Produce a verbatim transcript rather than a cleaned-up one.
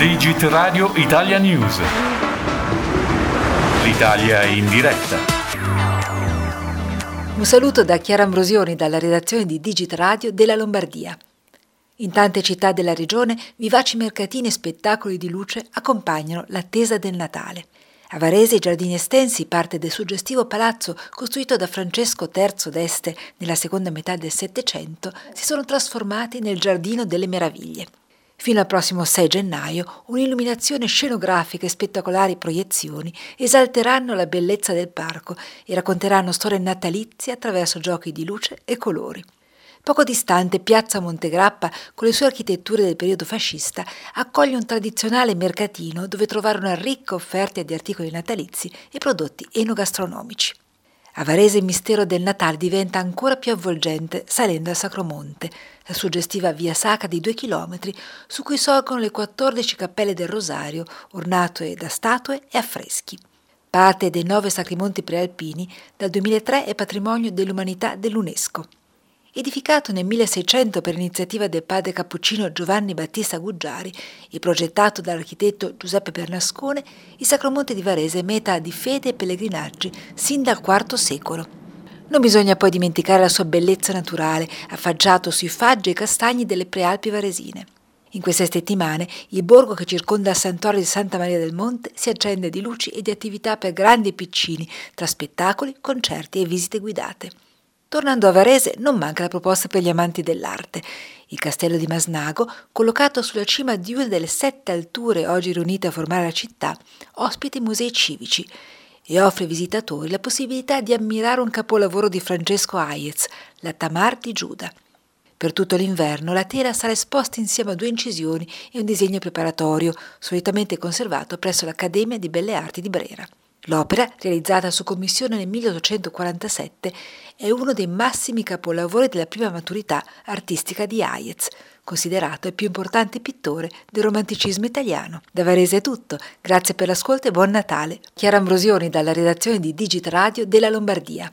Digit Radio Italia News. L'Italia in diretta. Un saluto da Chiara Ambrosioni dalla redazione di Digit Radio della Lombardia. In tante città della regione vivaci mercatini e spettacoli di luce accompagnano l'attesa del Natale. A Varese i giardini estensi, parte del suggestivo palazzo costruito da Francesco terzo d'Este nella seconda metà del Settecento, si sono trasformati nel Giardino delle Meraviglie. Fino al prossimo sei gennaio, un'illuminazione scenografica e spettacolari proiezioni esalteranno la bellezza del parco e racconteranno storie natalizie attraverso giochi di luce e colori. Poco distante, Piazza Montegrappa, con le sue architetture del periodo fascista, accoglie un tradizionale mercatino dove trovare una ricca offerta di articoli natalizi e prodotti enogastronomici. A Varese il mistero del Natale diventa ancora più avvolgente salendo al Sacromonte, la suggestiva via sacra di due chilometri su cui sorgono le quattordici cappelle del Rosario, ornate da statue e affreschi. Parte dei nove sacrimonti prealpini, dal duemilatré è patrimonio dell'umanità dell'UNESCO. Edificato nel milleseicento per iniziativa del padre cappuccino Giovanni Battista Guggiari e progettato dall'architetto Giuseppe Bernascone, il Sacromonte di Varese è meta di fede e pellegrinaggi sin dal quarto secolo. Non bisogna poi dimenticare la sua bellezza naturale, affacciato sui faggi e castagni delle prealpi varesine. In queste settimane il borgo che circonda il santuario di Santa Maria del Monte si accende di luci e di attività per grandi e piccini, tra spettacoli, concerti e visite guidate. Tornando a Varese, non manca la proposta per gli amanti dell'arte. Il castello di Masnago, collocato sulla cima di una delle sette alture oggi riunite a formare la città, ospita i musei civici e offre ai visitatori la possibilità di ammirare un capolavoro di Francesco Hayez, la Tamar di Giuda. Per tutto l'inverno la tela sarà esposta insieme a due incisioni e un disegno preparatorio, solitamente conservato presso l'Accademia di Belle Arti di Brera. L'opera, realizzata su commissione nel milleottocentoquarantasette, è uno dei massimi capolavori della prima maturità artistica di Hayez, considerato il più importante pittore del romanticismo italiano. Da Varese è tutto, grazie per l'ascolto e buon Natale. Chiara Ambrosioni dalla redazione di Digit Radio della Lombardia.